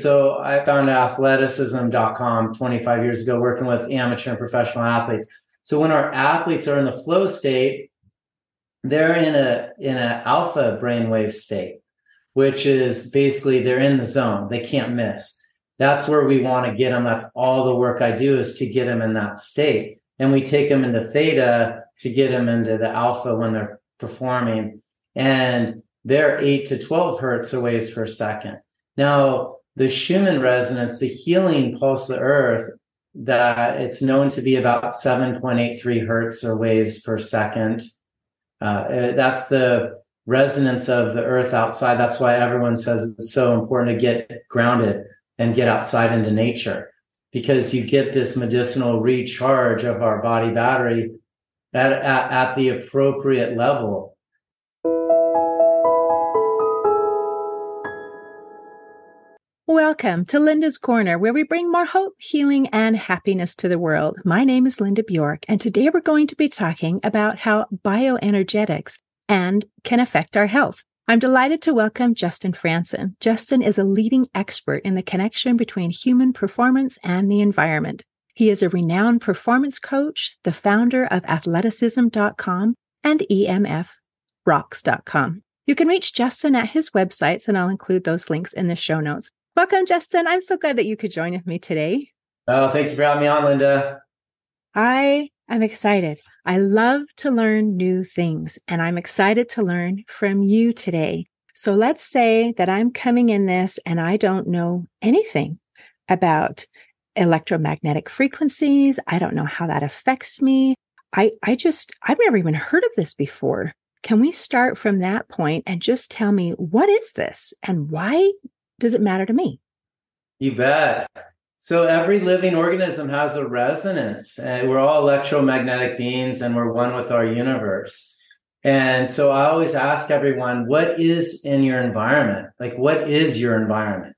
So I founded athleticism.com 25 years ago, working with amateur and professional athletes. So when our athletes are in the flow state, they're in a alpha brainwave state, which is basically they're in the zone. They can't miss. That's where we want to get them. That's all the work I do is to get them in that state. And we take them into theta to get them into the alpha when they're performing. And they're 8 to 12 hertz or waves per second. Now, the Schumann resonance, the healing pulse of the earth, that it's known to be about 7.83 hertz or waves per second. That's the resonance of the earth outside. That's why everyone says it's so important to get grounded and get outside into nature, because you get this medicinal recharge of our body battery at the appropriate level. Welcome to Linda's Corner, where we bring more hope, healing, and happiness to the world. My name is Linda Bjork, and today we're going to be talking about how bioenergetics can affect our health. I'm delighted to welcome Justin Franson. Justin is a leading expert in the connection between human performance and the environment. He is a renowned performance coach, the founder of athleticism.com and emfrocks.com. You can reach Justin at his websites, and I'll include those links in the show notes. Welcome, Justin. I'm so glad that you could join with me today. Oh, thank you for having me on, Linda. I am excited. I love to learn new things, and I'm excited to learn from you today. So let's say that I'm coming in this and I don't know anything about electromagnetic frequencies. I don't know how that affects me. I've never even heard of this before. Can we start from that point and just tell me, what is this and why does it matter to me? You bet. So every living organism has a resonance. We're all electromagnetic beings and we're one with our universe. And so I always ask everyone, what is in your environment? Like, what is your environment?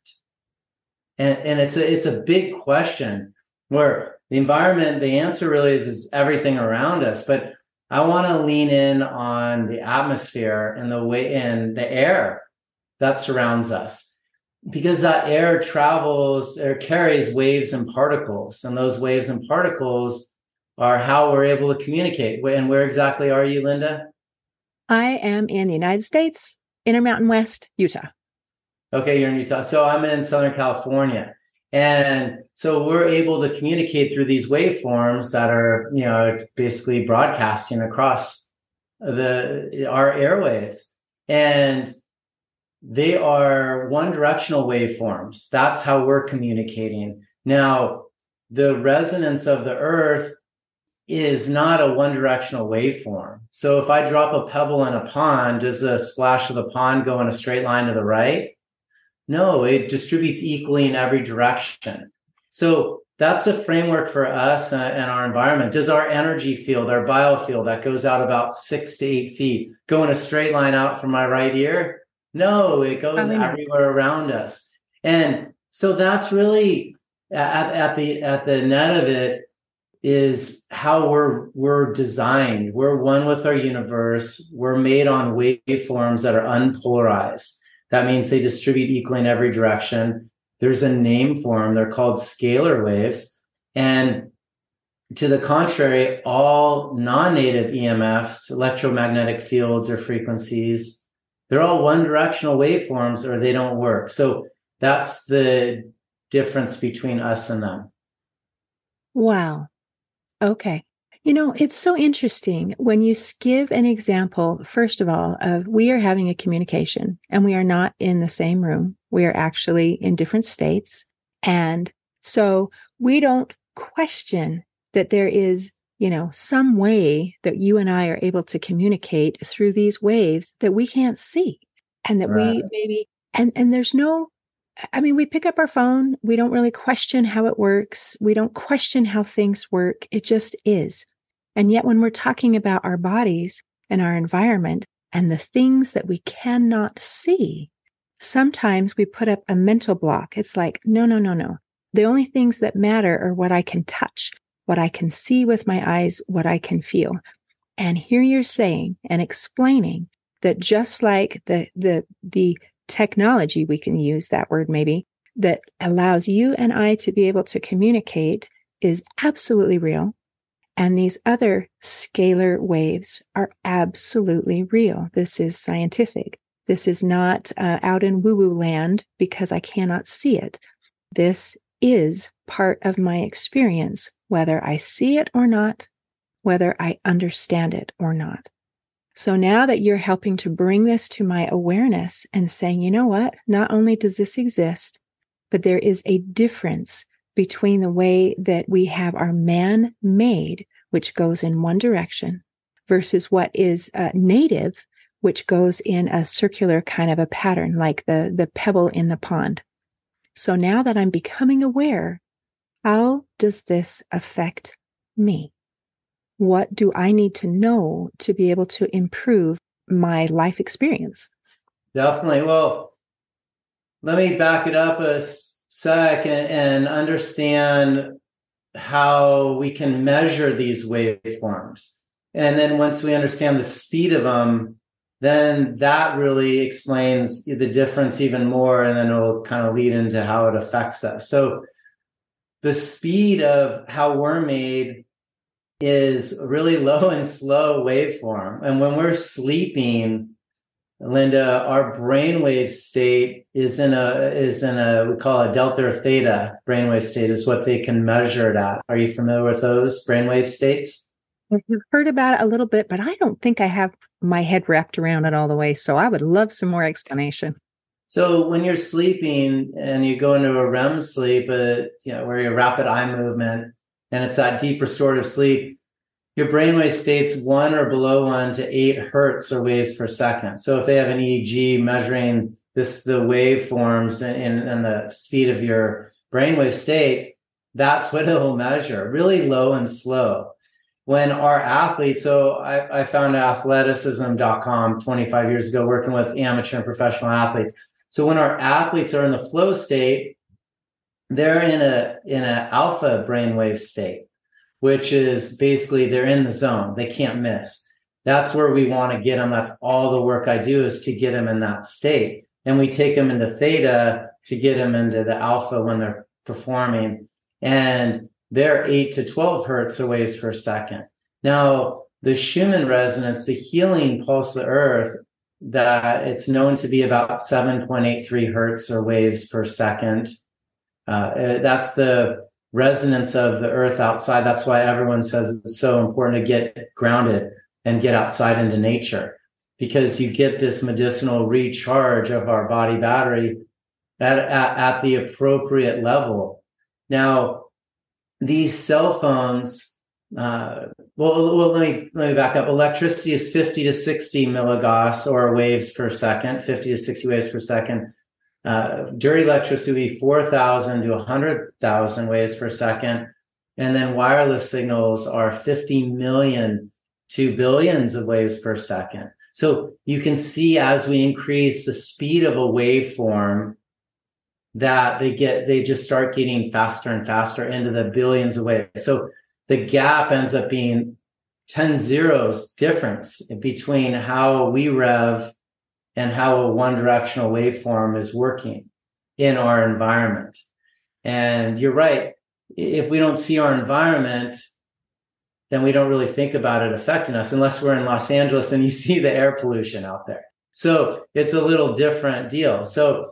And it's a big question, where the environment, the answer really is everything around us. But I want to lean in on the atmosphere and the air that surrounds us, because that air carries waves and particles, and those waves and particles are how we're able to communicate. And where exactly are you, Linda? I am in the United States, Intermountain West, Utah. Okay, you're in Utah. So I'm in Southern California. And so we're able to communicate through these waveforms that are, basically broadcasting across our airwaves. And they are one directional waveforms. That's how we're communicating. Now, the resonance of the earth is not a one directional waveform. So if I drop a pebble in a pond, does the splash of the pond go in a straight line to the right? No, it distributes equally in every direction. So that's a framework for us and our environment. Does our energy field, our biofield that goes out about 6 to 8 feet, go in a straight line out from my right ear? No, it goes everywhere around us. And so that's really at the net of it is how we're designed. We're one with our universe. We're made on waveforms that are unpolarized. That means they distribute equally in every direction. There's a name for them. They're called scalar waves. And to the contrary, all non-native EMFs, electromagnetic fields or frequencies, they're all one-directional waveforms or they don't work. So that's the difference between us and them. Wow. Okay. It's so interesting when you give an example, first of all, of we are having a communication and we are not in the same room. We are actually in different states. And so we don't question that there is, some way that you and I are able to communicate through these waves that we can't see. And that we maybe, and there's no, we pick up our phone. We don't really question how it works. We don't question how things work. It just is. And yet when we're talking about our bodies and our environment and the things that we cannot see, sometimes we put up a mental block. It's like, no. The only things that matter are what I can touch, what I can see with my eyes, what I can feel. And here you're saying and explaining that just like the technology, we can use that word maybe, that allows you and I to be able to communicate is absolutely real. And these other scalar waves are absolutely real. This is scientific. This is not out in woo-woo land because I cannot see it. This is part of my experience, whether I see it or not, whether I understand it or not. So now that you're helping to bring this to my awareness and saying, you know what, not only does this exist, but there is a difference between the way that we have our man-made, which goes in one direction, versus what is native, which goes in a circular kind of a pattern, like the pebble in the pond. So now that I'm becoming aware, how does this affect me? What do I need to know to be able to improve my life experience? Definitely. Well, let me back it up a sec and understand how we can measure these waveforms. And then once we understand the speed of them, then that really explains the difference even more. And then it'll kind of lead into how it affects us. So the speed of how we're made is really low and slow waveform. And when we're sleeping, Linda, our brainwave state is in a we call it delta or theta brainwave state is what they can measure it at. Are you familiar with those brainwave states? I've heard about it a little bit, but I don't think I have my head wrapped around it all the way. So I would love some more explanation. So when you're sleeping and you go into a REM sleep, where you rapid eye movement, and it's that deep restorative sleep, your brainwave state's 1 or below 1 to 8 hertz or waves per second. So if they have an EEG measuring the waveforms and the speed of your brainwave state, that's what it'll measure, really low and slow. When our athletes, so I founded athleticism.com 25 years ago, working with amateur and professional athletes. So when our athletes are in the flow state, they're in a alpha brainwave state, which is basically they're in the zone. They can't miss. That's where we want to get them. That's all the work I do is to get them in that state. And we take them into theta to get them into the alpha when they're performing. And they're 8 to 12 hertz or waves per second. Now, the Schumann resonance, the healing pulse of the earth, that it's known to be about 7.83 hertz or waves per second. That's the resonance of the earth outside. That's why everyone says it's so important to get grounded and get outside into nature, because you get this medicinal recharge of our body battery at the appropriate level. Now, these cell phones, let me back up. Electricity is 50 to 60 milligauss or waves per second, 50 to 60 waves per second. Dirty electricity would be 4,000 to 100,000 waves per second. And then wireless signals are 50 million to billions of waves per second. So you can see as we increase the speed of a waveform, that they just start getting faster and faster into the billions of waves. So the gap ends up being 10 zeros difference between how we rev and how a one directional waveform is working in our environment. And you're right. If we don't see our environment, then we don't really think about it affecting us unless we're in Los Angeles and you see the air pollution out there. So it's a little different deal. So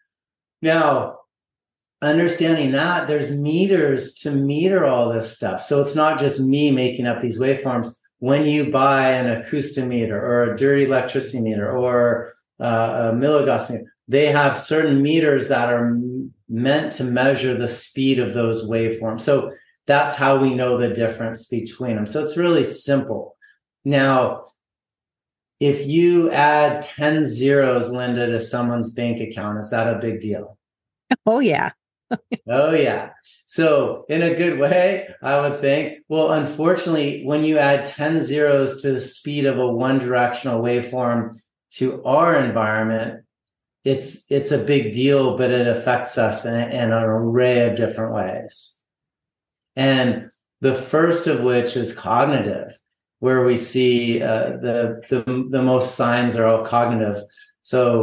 now, understanding that there's meters to meter all this stuff. So it's not just me making up these waveforms. When you buy an acoustimeter or a dirty electricity meter or a milligauss meter, they have certain meters that are meant to measure the speed of those waveforms. So that's how we know the difference between them. So it's really simple. Now, if you add 10 zeros, Linda, to someone's bank account, is that a big deal? Oh, yeah. Oh, yeah. So in a good way, I would think. Well, unfortunately, when you add 10 zeros to the speed of a one directional waveform to our environment, it's a big deal, but it affects us in an array of different ways. And the first of which is cognitive, where we see the most signs are all cognitive. So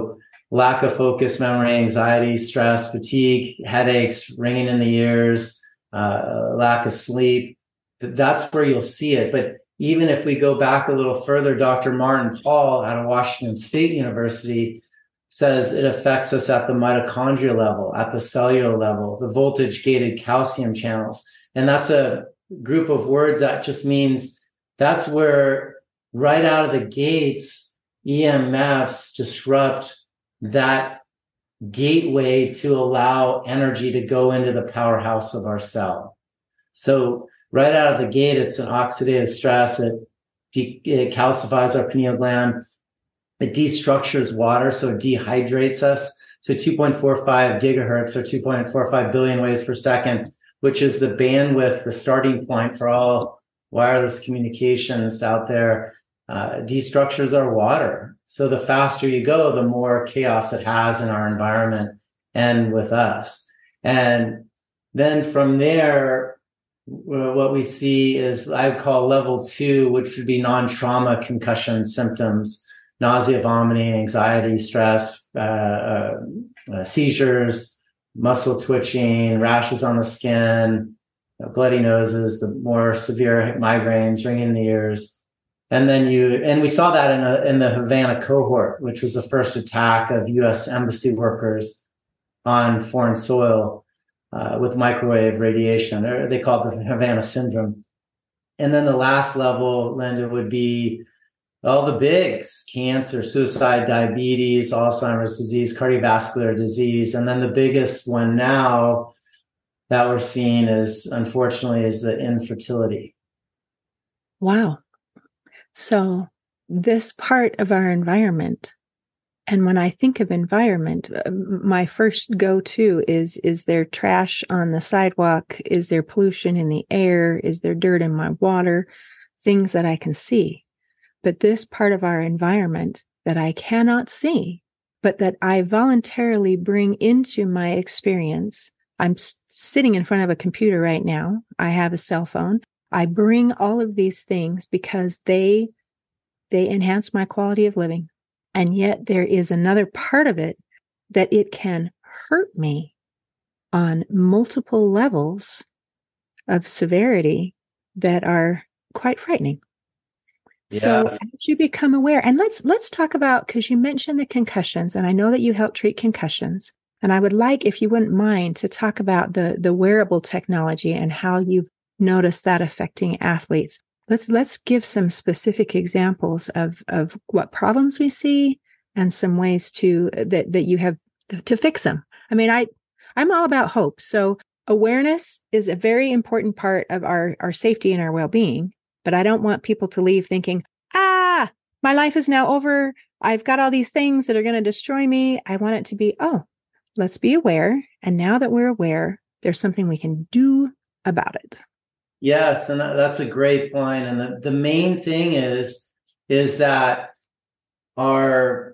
lack of focus, memory, anxiety, stress, fatigue, headaches, ringing in the ears, lack of sleep. That's where you'll see it. But even if we go back a little further, Dr. Martin Pall out of Washington State University says it affects us at the mitochondrial level, at the cellular level, the voltage gated calcium channels. And that's a group of words that just means that's where right out of the gates, EMFs disrupt that gateway to allow energy to go into the powerhouse of our cell. So right out of the gate, it's an oxidative stress. It calcifies our pineal gland. It destructures water, so it dehydrates us. So 2.45 gigahertz or 2.45 billion waves per second, which is the bandwidth, the starting point for all wireless communications out there, destructures our water. So the faster you go, the more chaos it has in our environment and with us. And then from there, what we see is I would call level 2, which would be non-trauma concussion symptoms, nausea, vomiting, anxiety, stress, seizures, muscle twitching, rashes on the skin, bloody noses, the more severe migraines, ringing in the ears. And then we saw that in the Havana cohort, which was the first attack of U.S. embassy workers on foreign soil with microwave radiation. They call it the Havana syndrome. And then the last level, Linda, would be all the bigs: cancer, suicide, diabetes, Alzheimer's disease, cardiovascular disease. And then the biggest one now that we're seeing is, unfortunately, is the infertility. Wow. So this part of our environment, and when I think of environment, my first go-to is there trash on the sidewalk? Is there pollution in the air? Is there dirt in my water? Things that I can see. But this part of our environment that I cannot see, but that I voluntarily bring into my experience. I'm sitting in front of a computer right now. I have a cell phone. I bring all of these things because they enhance my quality of living. And yet there is another part of it that it can hurt me on multiple levels of severity that are quite frightening. Yes. So as you become aware, and let's talk about, because you mentioned the concussions, and I know that you help treat concussions. And I would like, if you wouldn't mind, to talk about the wearable technology and how you've noticed that affecting athletes. Let's give some specific examples of what problems we see and some ways that you have to fix them. I mean, I'm all about hope. So awareness is a very important part of our safety and our well-being, but I don't want people to leave thinking, my life is now over. I've got all these things that are going to destroy me. I want it to be, let's be aware. And now that we're aware, there's something we can do about it. Yes, and that's a great point. And the main thing is that our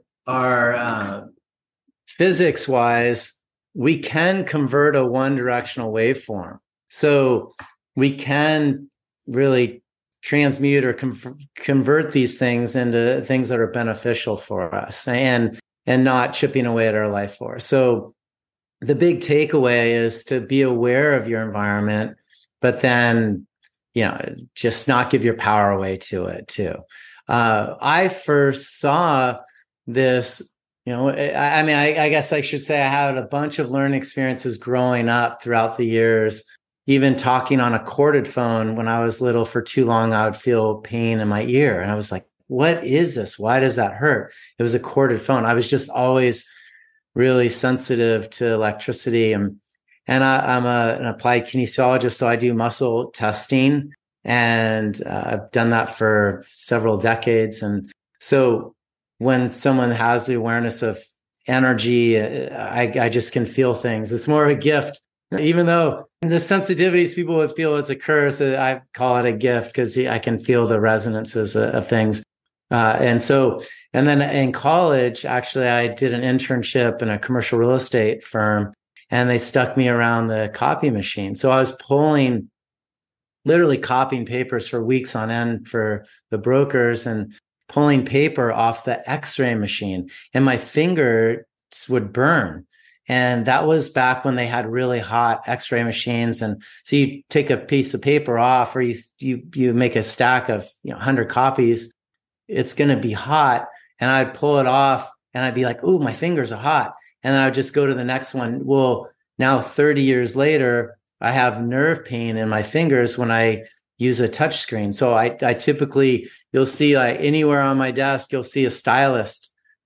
physics wise, we can convert a one directional waveform. So we can really transmute or convert these things into things that are beneficial for us and not chipping away at our life force. So the big takeaway is to be aware of your environment, but then, just not give your power away to it too. I first saw this, I guess I should say I had a bunch of learning experiences growing up throughout the years. Even talking on a corded phone when I was little for too long, I would feel pain in my ear. And I was like, what is this? Why does that hurt? It was a corded phone. I was just always really sensitive to electricity. And I'm an applied kinesiologist, so I do muscle testing, and I've done that for several decades. And so when someone has the awareness of energy, I just can feel things. It's more of a gift, even though the sensitivities people would feel it's a curse. I call it a gift because I can feel the resonances of things. And then in college, actually, I did an internship in a commercial real estate firm, and they stuck me around the copy machine. So I was literally copying papers for weeks on end for the brokers and pulling paper off the X-ray machine. And my finger would burn. And that was back when they had really hot X-ray machines. And so you take a piece of paper off, or you make a stack of 100 copies. It's going to be hot, and I'd pull it off, and I'd be like, "Ooh, my fingers are hot," and then I'd just go to the next one. Well, now 30 years later, I have nerve pain in my fingers when I use a touch screen. So I typically, you'll see like anywhere on my desk, you'll see a stylus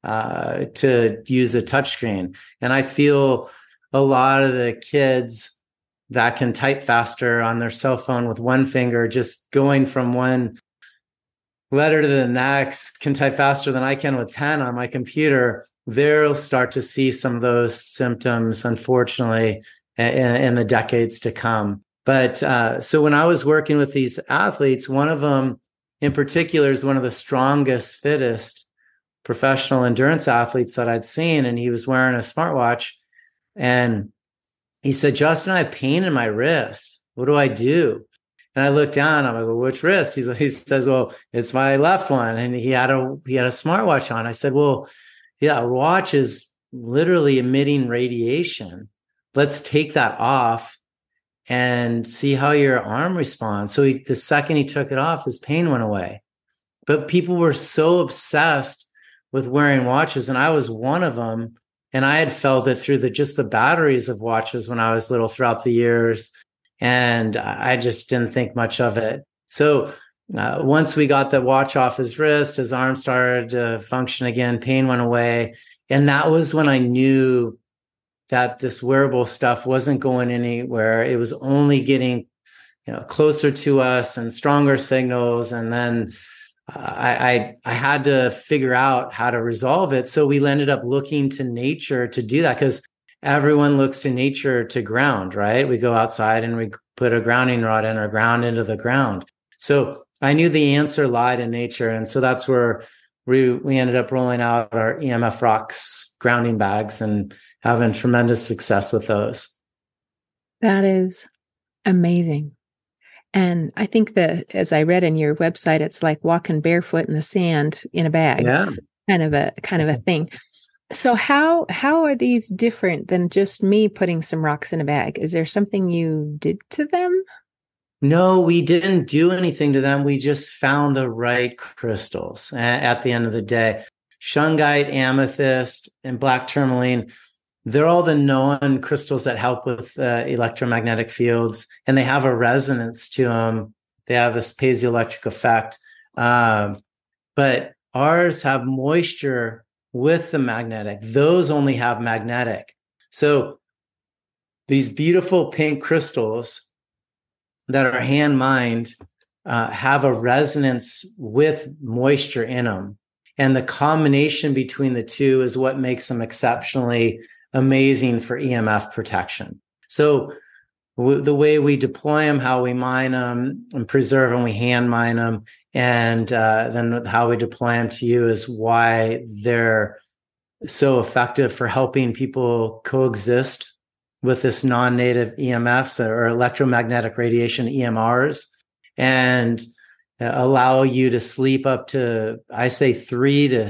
to use a touchscreen. And I feel a lot of the kids that can type faster on their cell phone with one finger, just going from one letter to the next, can type faster than I can with 10 on my computer. They'll start to see some of those symptoms, unfortunately, in the decades to come. But so when I was working with these athletes, one of them in particular is one of the strongest, fittest professional endurance athletes that I'd seen. And he was wearing a smartwatch. And he said, "Justin, I have pain in my wrist. What do I do?" And I looked down. I'm like, "Well, which wrist?" He says, "Well, it's my left one." And he had a smartwatch on. I said, "Well, yeah, a watch is literally emitting radiation. Let's take that off and see how your arm responds." So the second he took it off, his pain went away. But people were so obsessed with wearing watches, and I was one of them. And I had felt it through just the batteries of watches when I was little throughout the years. And I just didn't think much of it. So once we got the watch off his wrist, his arm started to function again, pain went away. And that was when I knew that this wearable stuff wasn't going anywhere. It was only getting closer to us and stronger signals. And then I had to figure out how to resolve it. So we ended up looking to nature to do that, because everyone looks to nature to ground, right? We go outside and we put a grounding rod in or ground into the ground. So I knew the answer lied in nature. And so that's where we ended up rolling out our EMF Rocks grounding bags and having tremendous success with those. That is amazing. And I think that, as I read in your website, it's like walking barefoot in the sand in a bag, kind of a thing. So how are these different than just me putting some rocks in a bag? Is there something you did to them? No, we didn't do anything to them. We just found the right crystals at the end of the day. Shungite, amethyst, and black tourmaline, they're all the known crystals that help with electromagnetic fields, and they have a resonance to them. They have this piezoelectric effect. But ours have moisture with the magnetic. Those only have magnetic. So these beautiful pink crystals that are hand mined have a resonance with moisture in them. And the combination between the two is what makes them exceptionally amazing for EMF protection. So the way we deploy them, how we mine them and preserve them, we hand mine them, and then how we deploy them to you is why they're so effective for helping people coexist with this non-native EMFs or electromagnetic radiation EMRs, and allow you to sleep up to, I say, 3 to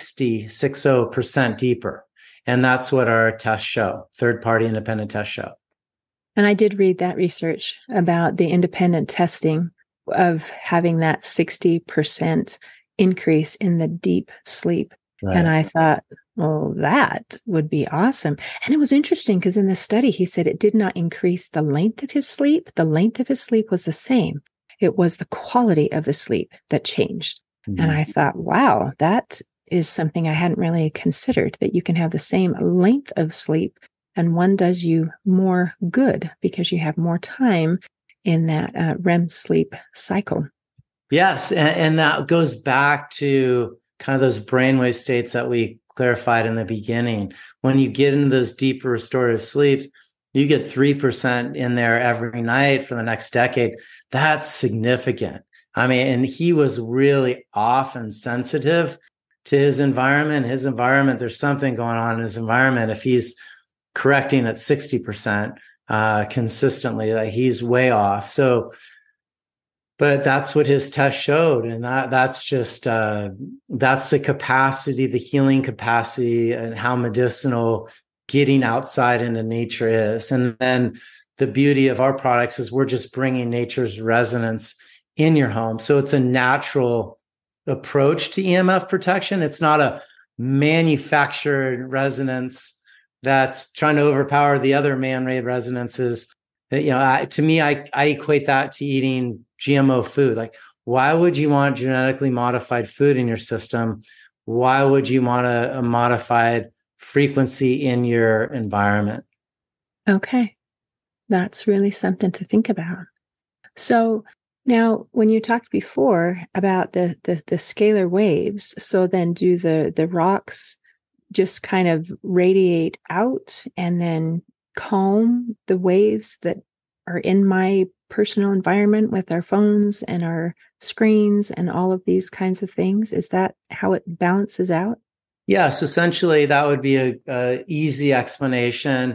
60% deeper. And that's what our tests show, third-party independent tests show. And I did read that research about the independent testing of having that 60% increase in the deep sleep. Right. And I thought, well, that would be awesome. And it was interesting because in the study, he said it did not increase the length of his sleep. The length of his sleep was the same. It was the quality of the sleep that changed. Mm-hmm. And I thought, wow, that is something I hadn't really considered, that you can have the same length of sleep and one does you more good because you have more time in that REM sleep cycle. Yes. And that goes back to kind of those brainwave states that we clarified in the beginning. When you get into those deeper restorative sleeps, you get 3% in there every night for the next decade. That's significant. I mean, and he was really off and sensitive to his environment. There's something going on in his environment. If he's correcting at 60% consistently, like he's way off. So, But that's what his test showed. And that's just, that's the capacity, the healing capacity, and how medicinal getting outside into nature is. And then the beauty of our products is we're just bringing nature's resonance in your home. So it's a natural approach to EMF protection. It's not a manufactured resonance that's trying to overpower the other man-made resonances. That, to me, I equate that to eating GMO food. Like, why would you want genetically modified food in your system? Why would you want a modified frequency in your environment? Okay. That's really something to think about. So now, when you talked before about the scalar waves, so then do the rocks just kind of radiate out and then calm the waves that are in my personal environment with our phones and our screens and all of these kinds of things? Is that how it balances out? Yes, essentially that would be a easy explanation.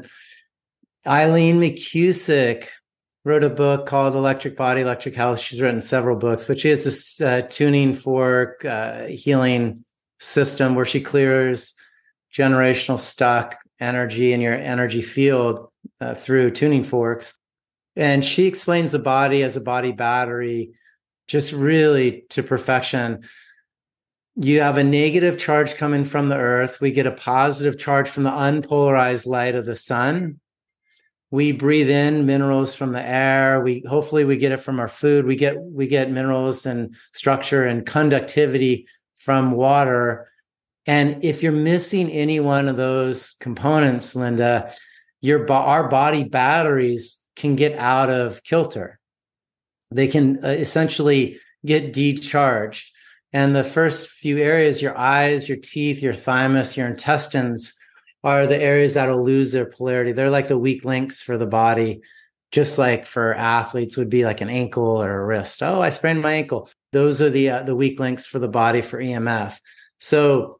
Eileen McCusick wrote a book called Electric Body, Electric Health. She's written several books, but she has this tuning fork healing system where she clears generational stuck energy in your energy field through tuning forks. And she explains the body as a body battery just really to perfection. You have a negative charge coming from the earth. We get a positive charge from the unpolarized light of the sun. We breathe in minerals from the air. Hopefully we get it from our food. We get minerals and structure and conductivity from water. And if you're missing any one of those components, Linda, our body batteries can get out of kilter. They can essentially get decharged. And the first few areas, your eyes, your teeth, your thymus, your intestines, are the areas that will lose their polarity. They're like the weak links for the body, just like for athletes would be like an ankle or a wrist. Oh, I sprained my ankle. Those are the weak links for the body for EMF. So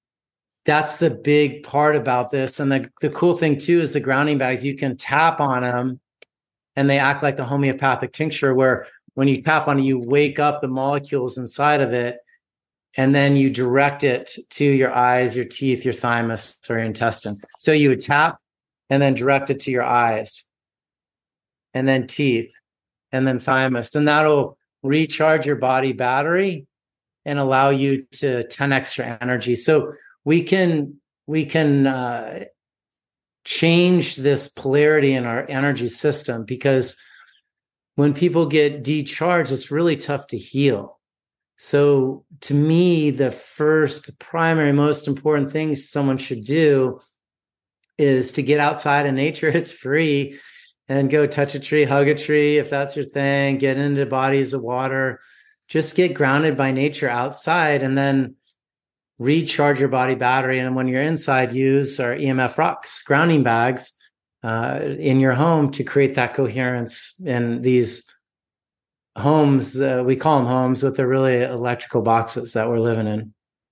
that's the big part about this. And the cool thing too is the grounding bags, you can tap on them and they act like the homeopathic tincture where when you tap on it, you wake up the molecules inside of it. And then you direct it to your eyes, your teeth, your thymus, or your intestine. So you would tap and then direct it to your eyes and then teeth and then thymus. And that'll recharge your body battery and allow you to 10x your energy. So we can change this polarity in our energy system, because when people get decharged, it's really tough to heal. So to me, the first primary, most important thing someone should do is to get outside in nature. It's free, and go touch a tree, hug a tree, if that's your thing, get into bodies of water, just get grounded by nature outside, and then recharge your body battery. And when you're inside, use our EMF rocks, grounding bags in your home to create that coherence in these homes. We call them homes, but they're really electrical boxes that we're living in.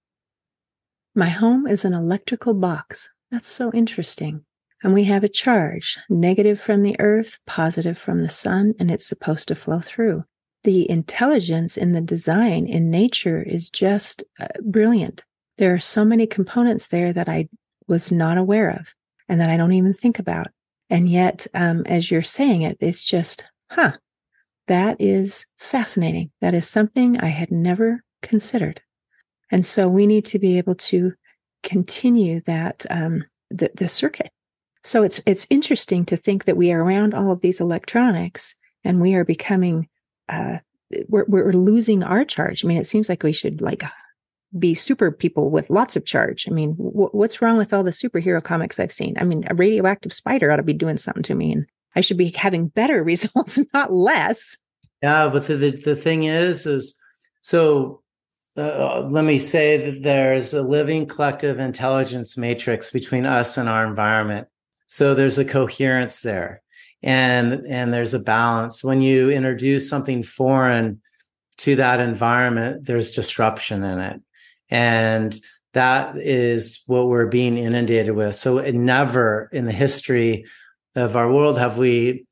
My home is an electrical box. That's so interesting. And we have a charge, negative from the earth, positive from the sun, and it's supposed to flow through. The intelligence in the design in nature is just brilliant. There are so many components there that I was not aware of and that I don't even think about. And yet, as you're saying it, it's just, that is fascinating. That is something I had never considered. And so we need to be able to continue that, the circuit. So it's interesting to think that we are around all of these electronics and we are becoming, we're losing our charge. I mean, it seems like we should be super people with lots of charge. I mean, what's wrong with all the superhero comics I've seen? I mean, a radioactive spider ought to be doing something to me, and I should be having better results, not less. Yeah, but the thing is so let me say that there's a living collective intelligence matrix between us and our environment. So there's a coherence there, and there's a balance. When you introduce something foreign to that environment, there's disruption in it. And that is what we're being inundated with. So never in the history of our world have we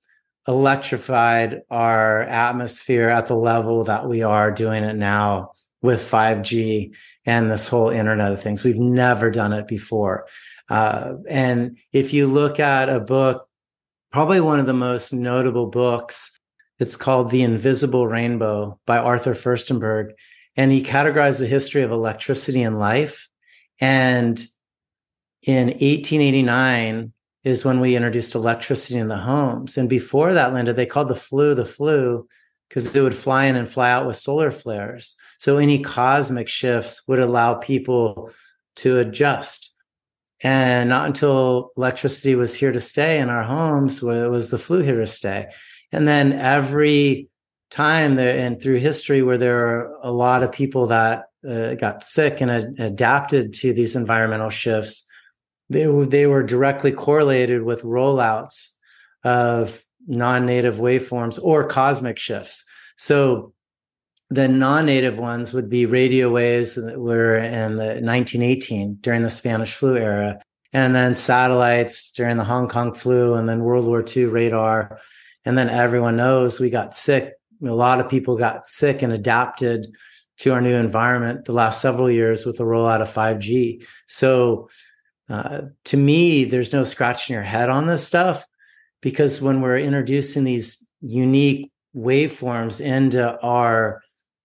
electrified our atmosphere at the level that we are doing it now with 5G and this whole Internet of Things. We've never done it before. And if you look at a book, probably one of the most notable books, it's called The Invisible Rainbow by Arthur Firstenberg. And he categorized the history of electricity in life. And in 1889 is when we introduced electricity in the homes. And before that, Linda, they called the flu because it would fly in and fly out with solar flares. So any cosmic shifts would allow people to adjust. And not until electricity was here to stay in our homes was the flu here to stay. And then every time there and through history where there are a lot of people that got sick and adapted to these environmental shifts, they were directly correlated with rollouts of non-native waveforms or cosmic shifts. So the non-native ones would be radio waves that were in the 1918 during the Spanish flu era, and then satellites during the Hong Kong flu, and then World War II radar. And then everyone knows we got sick. A lot of people got sick and adapted to our new environment the last several years with the rollout of 5G. So to me, there's no scratching your head on this stuff, because when we're introducing these unique waveforms into our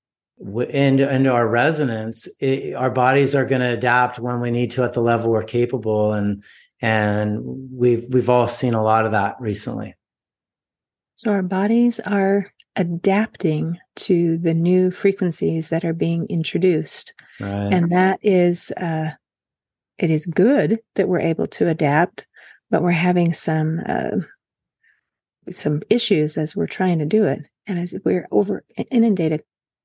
resonance, our bodies are going to adapt when we need to at the level we're capable, and we've all seen a lot of that recently. So our bodies are adapting to the new frequencies that are being introduced, right. And that is it is good that we're able to adapt, but we're having some issues as we're trying to do it, and as we're over inundated.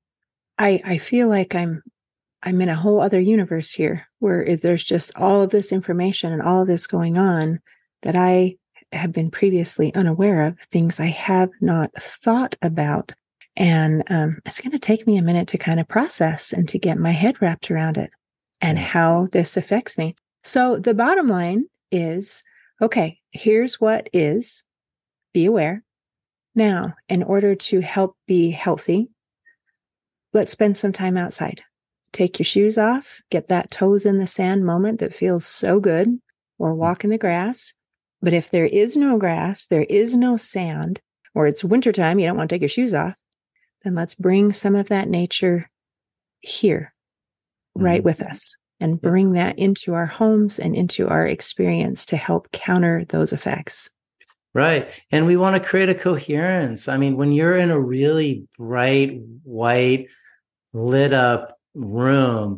I feel like I'm in a whole other universe here, where there's just all of this information and all of this going on that I have been previously unaware of, things I have not thought about. And it's going to take me a minute to kind of process and to get my head wrapped around it and how this affects me. So the bottom line is, okay, here's what is, be aware. Now, in order to help be healthy, let's spend some time outside. Take your shoes off, get that toes in the sand moment that feels so good, or walk in the grass. But if there is no grass, there is no sand, or it's wintertime, you don't want to take your shoes off, then let's bring some of that nature here, right with us, and bring that into our homes and into our experience to help counter those effects. Right. And we want to create a coherence. I mean, when you're in a really bright, white, lit up room,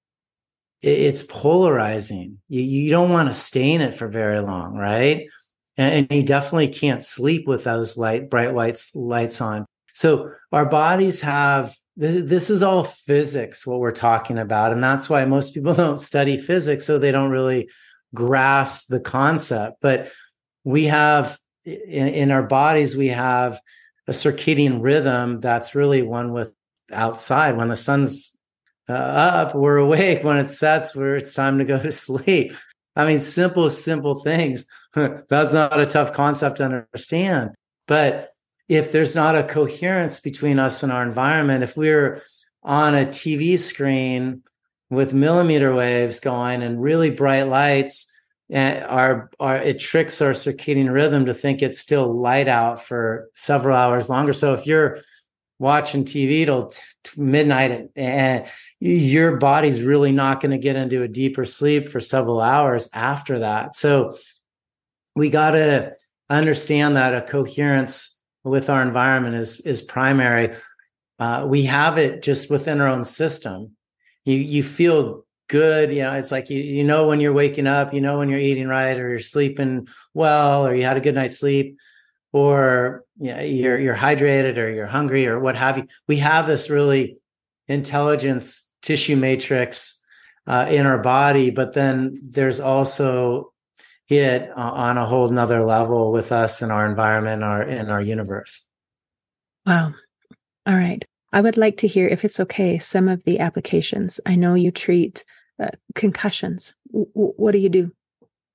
it's polarizing. You don't want to stay in it for very long, right? And you definitely can't sleep with those bright lights on. So our bodies have, this is all physics, what we're talking about. And that's why most people don't study physics, so they don't really grasp the concept. But we have, in our bodies, we have a circadian rhythm that's really one with outside. When the sun's up, we're awake. When it sets, it's time to go to sleep. I mean, simple things. That's not a tough concept to understand. But if there's not a coherence between us and our environment, if we're on a TV screen with millimeter waves going and really bright lights, and it tricks our circadian rhythm to think it's still light out for several hours longer. So if you're watching TV till midnight and your body's really not going to get into a deeper sleep for several hours after that. So we got to understand that a coherence with our environment is primary. We have it just within our own system. You feel good. It's like, you know, when you're waking up, you know, when you're eating right, or you're sleeping well, or you had a good night's sleep, or you're hydrated, or you're hungry, or what have you. We have this really intelligence tissue matrix in our body, but then there's also it on a whole nother level with us and our environment, in our universe. Wow. All right. I would like to hear, if it's okay, some of the applications. I know you treat concussions. What do you do?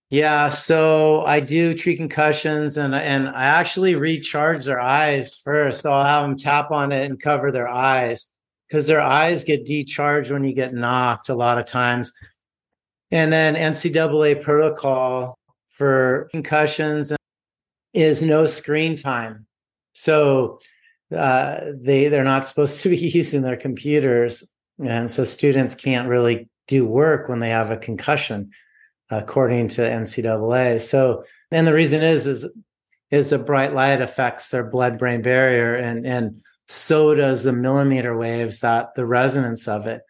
Yeah, so I do treat concussions, and I actually recharge their eyes first. So I'll have them tap on it and cover their eyes because their eyes get decharged when you get knocked a lot of times. And then NCAA protocol for concussions is no screen time. So they're not supposed to be using their computers, and so students can't really do work when they have a concussion, according to NCAA. So, and the reason is a bright light affects their blood-brain barrier, and so does the millimeter waves, that the resonance of it.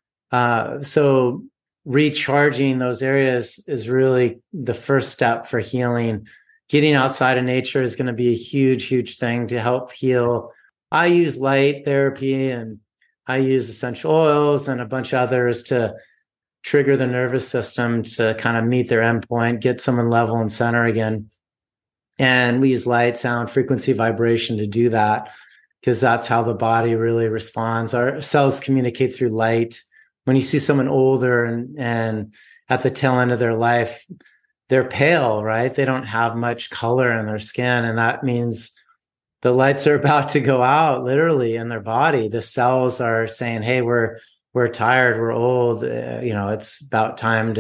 So recharging those areas is really the first step for healing. Getting outside of nature is going to be a huge, huge thing to help heal. I use light therapy, and I use essential oils and a bunch of others to trigger the nervous system to kind of meet their endpoint, get someone level and center again. And we use light, sound, frequency, vibration to do that, because that's how the body really responds. Our cells communicate through light. When you see someone older and at the tail end of their life, they're pale, right? They don't have much color in their skin. And that means the lights are about to go out, literally, in their body. The cells are saying, hey, we're tired, we're old, it's about time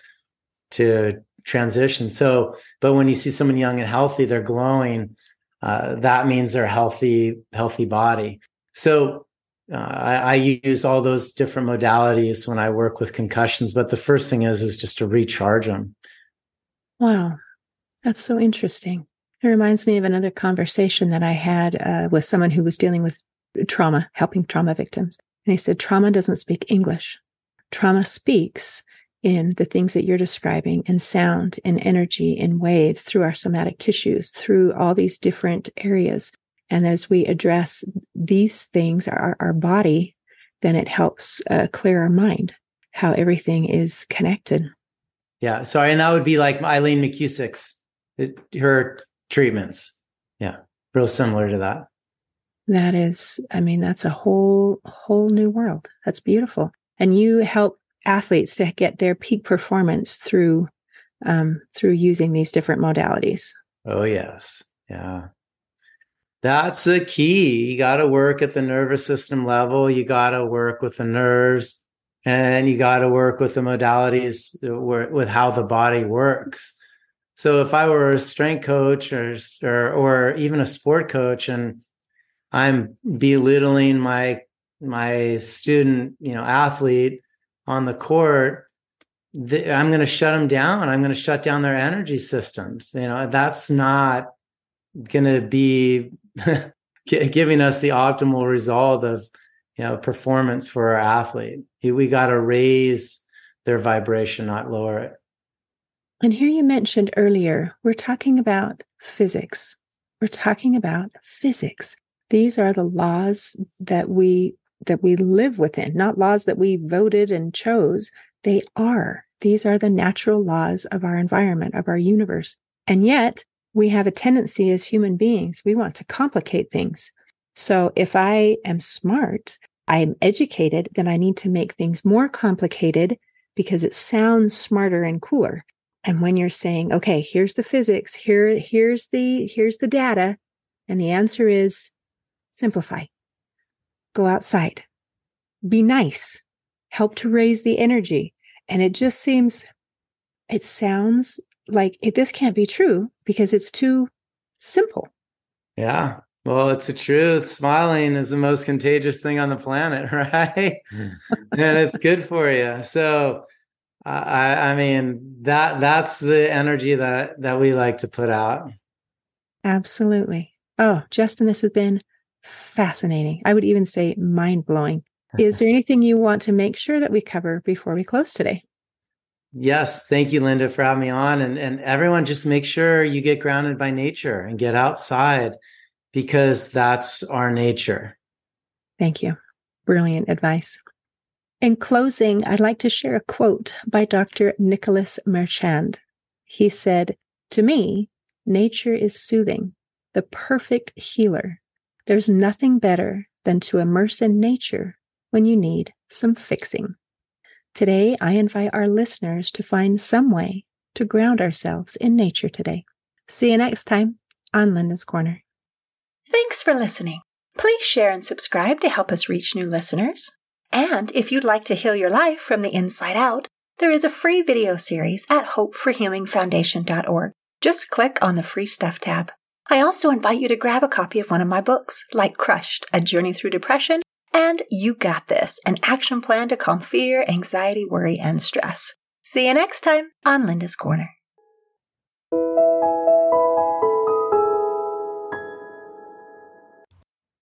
to transition. So, but when you see someone young and healthy, they're glowing, that means they're healthy body. So I use all those different modalities when I work with concussions, but the first thing is just to recharge them. Wow, that's so interesting. It reminds me of another conversation that I had with someone who was dealing with trauma, helping trauma victims. And he said, trauma doesn't speak English. Trauma speaks in the things that you're describing, in sound, in energy, in waves, through our somatic tissues, through all these different areas. And as we address these things, our body, then it helps clear our mind, how everything is connected. Yeah. Sorry. And that would be like Eileen McCusick's, her treatments. Yeah. Real similar to that. That is, that's a whole new world. That's beautiful. And you help athletes to get their peak performance through using these different modalities. Oh, yes. Yeah. That's the key. You got to work at the nervous system level. You got to work with the nerves, and you got to work with the modalities, with how the body works. So if I were a strength coach or even a sport coach, and I'm belittling my student, athlete on the court, I'm going to shut them down. I'm going to shut down their energy systems. That's not going to be giving us the optimal result of, performance for our athlete. We got to raise their vibration, not lower it. And here you mentioned earlier, we're talking about physics. We're talking about physics. These are the laws that we live within, not laws that we voted and chose. These are the natural laws of our environment, of our universe. And yet we have a tendency as human beings, we want to complicate things. So if I am smart, I'm educated, then I need to make things more complicated because it sounds smarter and cooler. And when you're saying, okay, here's the physics, here's the data, and the answer is simplify, go outside, be nice, help to raise the energy. And it sounds like this can't be true because it's too simple. Yeah. Well, it's the truth. Smiling is the most contagious thing on the planet, right? And it's good for you. So, that's the energy that we like to put out. Absolutely. Oh, Justin, this has been fascinating. I would even say mind-blowing. Is there anything you want to make sure that we cover before we close today? Yes. Thank you, Linda, for having me on. And everyone, just make sure you get grounded by nature and get outside, because that's our nature. Thank you. Brilliant advice. In closing, I'd like to share a quote by Dr. Nicholas Marchand. He said, "To me, nature is soothing, the perfect healer. There's nothing better than to immerse in nature when you need some fixing." Today, I invite our listeners to find some way to ground ourselves in nature today. See you next time on Linda's Corner. Thanks for listening. Please share and subscribe to help us reach new listeners. And if you'd like to heal your life from the inside out, there is a free video series at hopeforhealingfoundation.org. Just click on the Free Stuff tab. I also invite you to grab a copy of one of my books, like Crushed, A Journey Through Depression, and You Got This, an action plan to calm fear, anxiety, worry, and stress. See you next time on Linda's Corner.